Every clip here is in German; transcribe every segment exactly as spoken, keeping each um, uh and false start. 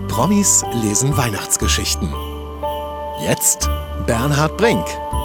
Promis lesen Weihnachtsgeschichten. Jetzt Bernhard Brink.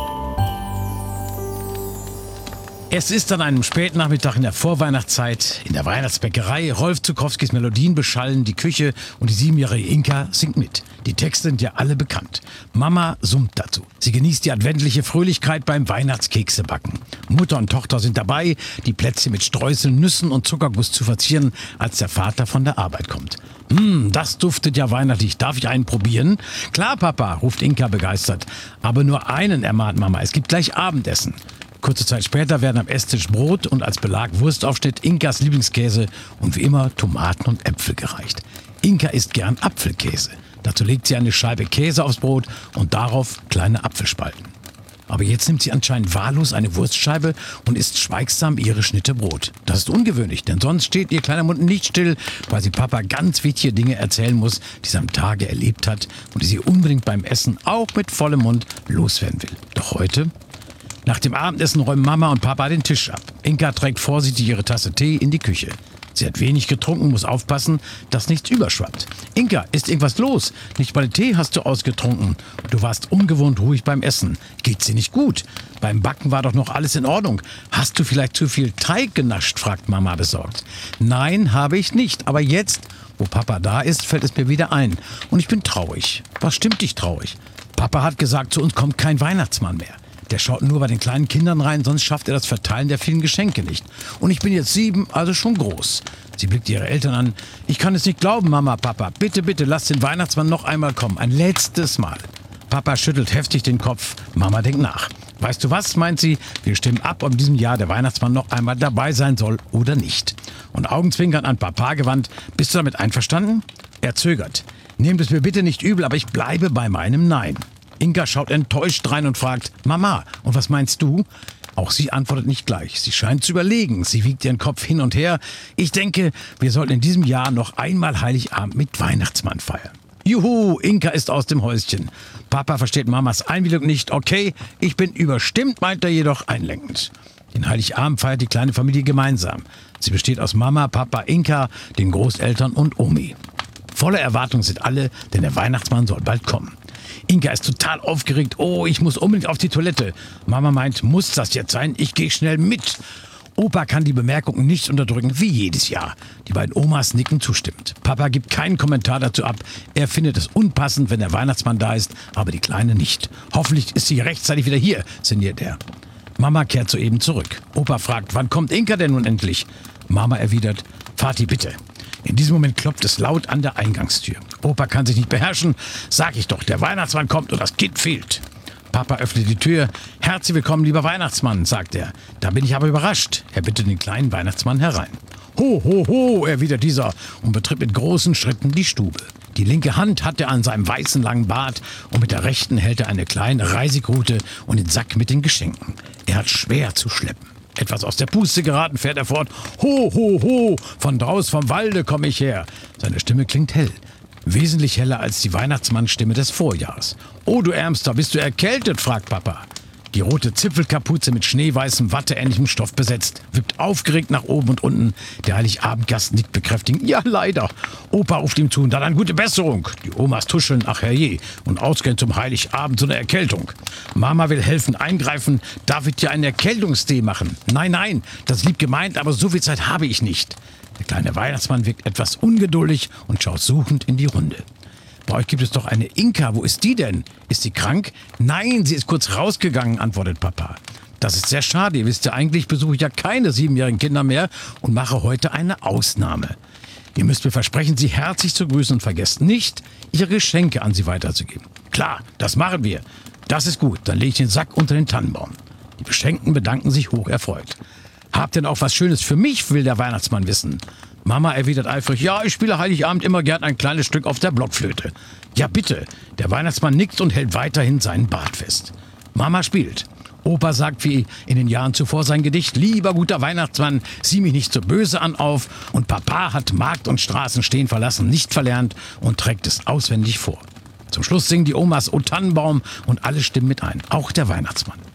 Es ist an einem Spätnachmittag in der Vorweihnachtszeit. In der Weihnachtsbäckerei. Rolf Zuckowskis Melodien beschallen die Küche und die siebenjährige Inka singt mit. Die Texte sind ja alle bekannt. Mama summt dazu. Sie genießt die adventliche Fröhlichkeit beim Weihnachtskeksebacken. Mutter und Tochter sind dabei, die Plätzchen mit Streuseln, Nüssen und Zuckerguss zu verzieren, als der Vater von der Arbeit kommt. Hm, das duftet ja weihnachtlich. Darf ich einen probieren? Klar, Papa, ruft Inka begeistert. Aber nur einen, ermahnt Mama. Es gibt gleich Abendessen. Kurze Zeit später werden am Esstisch Brot und als Belag Wurstaufschnitt, Inkas Lieblingskäse und wie immer Tomaten und Äpfel gereicht. Inka isst gern Apfelkäse. Dazu legt sie eine Scheibe Käse aufs Brot und darauf kleine Apfelspalten. Aber jetzt nimmt sie anscheinend wahllos eine Wurstscheibe und isst schweigsam ihre Schnitte Brot. Das ist ungewöhnlich, denn sonst steht ihr kleiner Mund nicht still, weil sie Papa ganz wichtige Dinge erzählen muss, die sie am Tage erlebt hat und die sie unbedingt beim Essen auch mit vollem Mund loswerden will. Doch heute... Nach dem Abendessen räumen Mama und Papa den Tisch ab. Inka trägt vorsichtig ihre Tasse Tee in die Küche. Sie hat wenig getrunken, muss aufpassen, dass nichts überschwappt. Inka, ist irgendwas los? Nicht mal den Tee hast du ausgetrunken. Du warst ungewohnt ruhig beim Essen. Geht's dir nicht gut? Beim Backen war doch noch alles in Ordnung. Hast du vielleicht zu viel Teig genascht? Fragt Mama besorgt. Nein, habe ich nicht. Aber jetzt, wo Papa da ist, fällt es mir wieder ein. Und ich bin traurig. Was stimmt dich traurig? Papa hat gesagt, zu uns kommt kein Weihnachtsmann mehr. Der schaut nur bei den kleinen Kindern rein, sonst schafft er das Verteilen der vielen Geschenke nicht. Und ich bin jetzt sieben, also schon groß. Sie blickt ihre Eltern an. Ich kann es nicht glauben, Mama, Papa. Bitte, bitte, lass den Weihnachtsmann noch einmal kommen. Ein letztes Mal. Papa schüttelt heftig den Kopf. Mama denkt nach. Weißt du was, meint sie? Wir stimmen ab, ob in diesem Jahr der Weihnachtsmann noch einmal dabei sein soll oder nicht. Und augenzwinkernd an Papa gewandt. Bist du damit einverstanden? Er zögert. Nehmt es mir bitte nicht übel, aber ich bleibe bei meinem Nein. Inka schaut enttäuscht rein und fragt, Mama, und was meinst du? Auch sie antwortet nicht gleich. Sie scheint zu überlegen. Sie wiegt ihren Kopf hin und her. Ich denke, wir sollten in diesem Jahr noch einmal Heiligabend mit Weihnachtsmann feiern. Juhu, Inka ist aus dem Häuschen. Papa versteht Mamas Einwilligung nicht. Okay, ich bin überstimmt, meint er jedoch einlenkend. Den Heiligabend feiert die kleine Familie gemeinsam. Sie besteht aus Mama, Papa, Inka, den Großeltern und Omi. Voller Erwartung sind alle, denn der Weihnachtsmann soll bald kommen. Inka ist total aufgeregt. Oh, ich muss unbedingt auf die Toilette. Mama meint, muss das jetzt sein? Ich gehe schnell mit. Opa kann die Bemerkungen nicht unterdrücken, wie jedes Jahr. Die beiden Omas nicken zustimmend. Papa gibt keinen Kommentar dazu ab. Er findet es unpassend, wenn der Weihnachtsmann da ist, aber die Kleine nicht. Hoffentlich ist sie rechtzeitig wieder hier, sinniert er. Mama kehrt soeben zurück. Opa fragt, wann kommt Inka denn nun endlich? Mama erwidert, Vati, bitte. In diesem Moment klopft es laut an der Eingangstür. Opa kann sich nicht beherrschen. Sag ich doch, der Weihnachtsmann kommt und das Kind fehlt. Papa öffnet die Tür. Herzlich willkommen, lieber Weihnachtsmann, sagt er. Da bin ich aber überrascht. Er bittet den kleinen Weihnachtsmann herein. Ho, ho, ho, erwidert dieser und betritt mit großen Schritten die Stube. Die linke Hand hat er an seinem weißen langen Bart und mit der rechten hält er eine kleine Reisigrute und den Sack mit den Geschenken. Er hat schwer zu schleppen. Etwas aus der Puste geraten, fährt er fort. Ho, ho, ho, von draus vom Walde komme ich her. Seine Stimme klingt hell. Wesentlich heller als die Weihnachtsmannstimme des Vorjahres. Oh, du Ärmster, bist du erkältet? Fragt Papa. Die rote Zipfelkapuze mit schneeweißem, watteähnlichem Stoff besetzt, wippt aufgeregt nach oben und unten. Der Heiligabendgast nickt bekräftigend. Ja, leider. Opa ruft ihm zu und dann eine gute Besserung. Die Omas tuscheln, ach herrje, und ausgehend zum Heiligabend so eine Erkältung. Mama will helfen, eingreifen. Darf ich dir einen Erkältungstee machen? Nein, nein, das ist lieb gemeint, aber so viel Zeit habe ich nicht. Der kleine Weihnachtsmann wirkt etwas ungeduldig und schaut suchend in die Runde. Bei euch gibt es doch eine Inka. Wo ist die denn? Ist sie krank? Nein, sie ist kurz rausgegangen, antwortet Papa. Das ist sehr schade. Ihr wisst ja, eigentlich besuche ich ja keine siebenjährigen Kinder mehr und mache heute eine Ausnahme. Ihr müsst mir versprechen, sie herzlich zu grüßen und vergesst nicht, ihre Geschenke an sie weiterzugeben. Klar, das machen wir. Das ist gut. Dann lege ich den Sack unter den Tannenbaum. Die Beschenkten bedanken sich hoch erfreut. Habt denn auch was Schönes für mich, will der Weihnachtsmann wissen. Mama erwidert eifrig, ja, ich spiele Heiligabend immer gern ein kleines Stück auf der Blockflöte. Ja, bitte. Der Weihnachtsmann nickt und hält weiterhin seinen Bart fest. Mama spielt. Opa sagt wie in den Jahren zuvor sein Gedicht, lieber guter Weihnachtsmann, sieh mich nicht so böse an auf. Und Papa hat Markt und Straßen stehen verlassen, nicht verlernt und trägt es auswendig vor. Zum Schluss singen die Omas O Tannenbaum und alle stimmen mit ein, auch der Weihnachtsmann.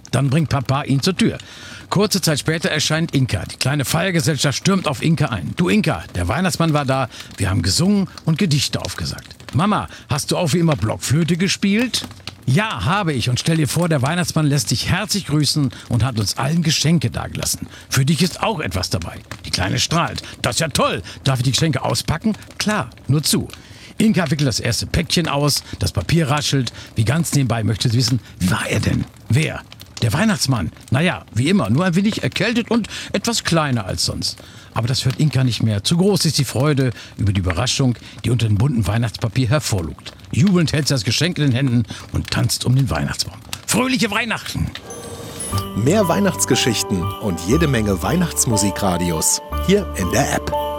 Dann bringt Papa ihn zur Tür. Kurze Zeit später erscheint Inka. Die kleine Feiergesellschaft stürmt auf Inka ein. Du Inka, der Weihnachtsmann war da. Wir haben gesungen und Gedichte aufgesagt. Mama, hast du auch wie immer Blockflöte gespielt? Ja, habe ich. Und stell dir vor, der Weihnachtsmann lässt dich herzlich grüßen und hat uns allen Geschenke dagelassen. Für dich ist auch etwas dabei. Die Kleine strahlt. Das ist ja toll. Darf ich die Geschenke auspacken? Klar, nur zu. Inka wickelt das erste Päckchen aus, das Papier raschelt. Wie ganz nebenbei möchte sie wissen, wie war er denn? Wer? Der Weihnachtsmann. Naja, wie immer, nur ein wenig erkältet und etwas kleiner als sonst. Aber das hört Inka nicht mehr. Zu groß ist die Freude über die Überraschung, die unter dem bunten Weihnachtspapier hervorlugt. Jubelnd hält sie das Geschenk in den Händen und tanzt um den Weihnachtsbaum. Fröhliche Weihnachten! Mehr Weihnachtsgeschichten und jede Menge Weihnachtsmusikradios hier in der App.